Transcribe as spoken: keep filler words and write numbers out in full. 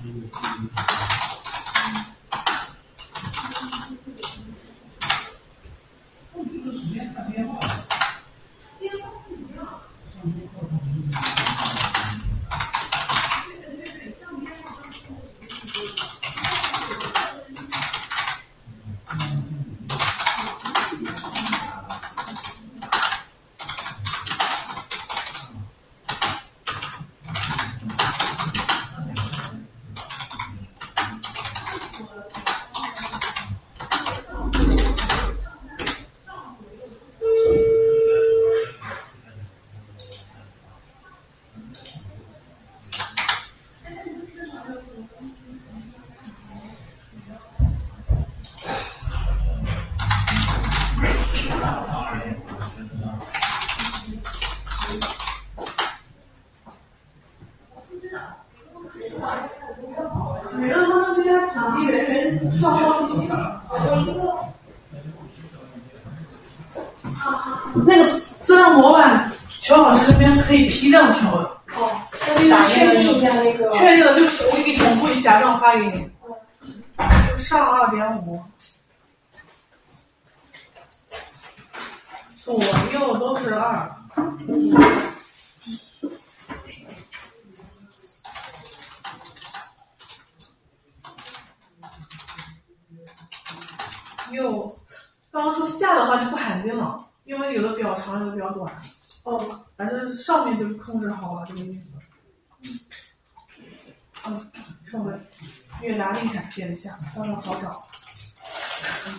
每个他们这些场地人员状况信息，有一个那个自动模板，乔老师这边可以批量调的。哦，那确定一下那个。确定了就我给你同步一下，让我发给你。嗯、上二点五，左右都是二。右，刚刚说下的话就不含金了，因为有的比较长，有的比较短。哦，反正上面就是控制好了这个意思。嗯，稍微越南厉害写一下，稍微好找。